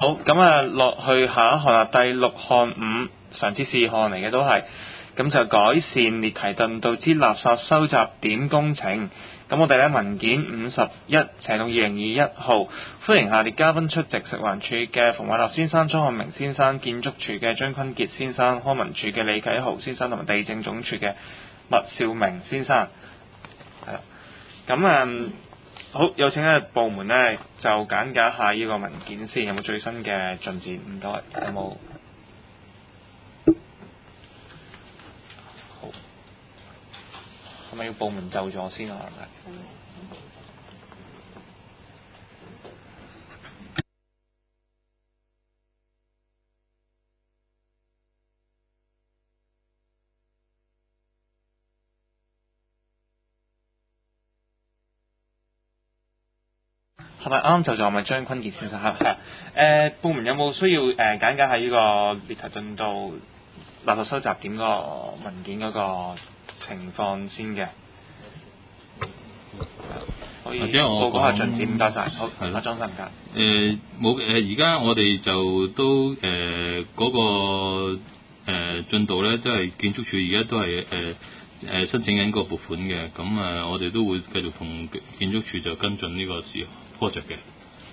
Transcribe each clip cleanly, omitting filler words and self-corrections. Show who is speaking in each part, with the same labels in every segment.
Speaker 1: 好，咁啊落去下一項啦，第6項5常設事項嚟嘅都係，咁就改善列提頓道之垃圾收集點工程。咁我哋咧文件51/2021號，歡迎下列嘉賓出席：食環署嘅馮偉立先生、莊漢明先生、建築署嘅張坤傑先生、康文署嘅李啟豪先生同埋地政總署嘅麥兆明先生。係啦，咁好，有請咧部門咧就簡介一下呢個文件先，有冇最新嘅進展？唔該，有冇？好，係咪要部門就咗先啊？係咪啱就係咪張坤傑先生？係部門有冇需要簡介下呢個列提頓道垃圾收集點嗰個文件嗰個情況先嘅？可以報告下進展，唔該晒。好，阿莊生唔該。
Speaker 2: 冇而家我哋就都嗰個進度咧，都係建築署而家都係申請緊個撥款嘅，咁我哋都會繼續同建築署就跟進呢個事 project 嘅。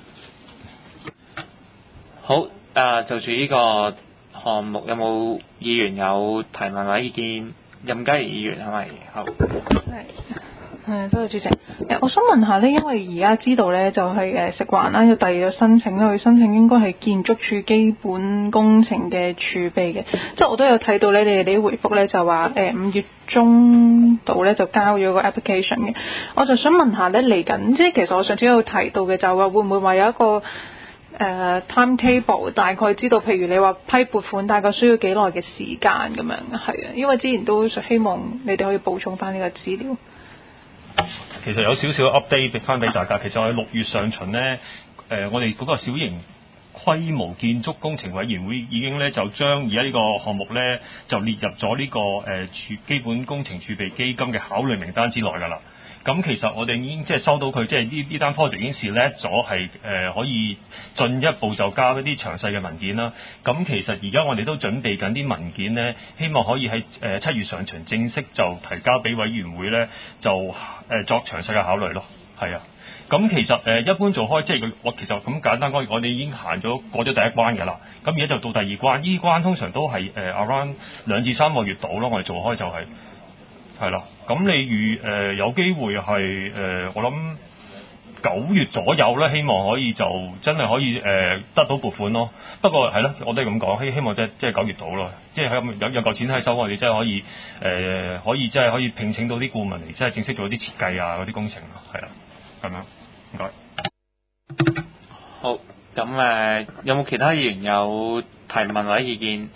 Speaker 1: 好，就住呢個項目有冇議員有提問或者意見？任嘉兒議員係咪？好。
Speaker 3: 多謝主席。我想問下呢，因為而家知道呢，就係食環啦，有第二個申請啦，佢申請應該係建築署基本工程嘅儲備嘅，即係我都有睇到呢，你哋啲回覆呢，就話5月中度呢，就交咗個 application 嘅。我就想問下呢，嚟緊即係其實我上次有提到嘅就話會唔會話有一個timetable 大概知道，譬如你話批撥款大概需要幾耐嘅時間咁樣？係啊，因為之前都希望你哋可以補充翻呢個資料。
Speaker 4: 其實有少少 update 翻俾大家。其實我哋6月上旬呢，我哋嗰個小型規模建築工程委員會已經咧就將而家呢個項目咧就列入咗呢個基本工程儲備基金嘅考慮名單之內㗎啦。咁其實我哋已經即係收到佢，即係呢單 project 已經是咧咗係可以進一步就交一啲詳細嘅文件啦。咁其實而家我哋都準備緊啲文件咧，希望可以喺7月上旬正式就提交俾委員會咧，就作詳細嘅考慮咯。係啊。咁其實一般做開即係我其實咁簡單講，我哋已經過咗第一關㗎啦。咁而家就到第二關，呢關通常都係around 2至3個月到咯。我哋做開就係啦。咁你有機會係我諗9月左右咧，希望可以就真係可以得到撥款咯。不過係咯，我都係咁講，希望即係9月到咯。即係有嚿錢喺手，我哋真係可以即係可以聘請到啲顧問嚟，即係正式做啲設計啊嗰啲工程咯。係啦，咁樣。唔該。
Speaker 1: 好，咁有冇其他議員有提問或者意見？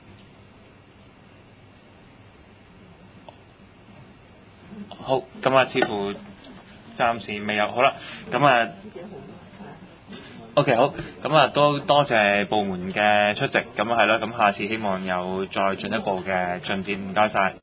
Speaker 1: 好，咁似乎暫時未有。好啦，咁OK 好，咁都多謝部門嘅出席，咁係啦，咁下次希望有再進一步嘅進展，唔該晒。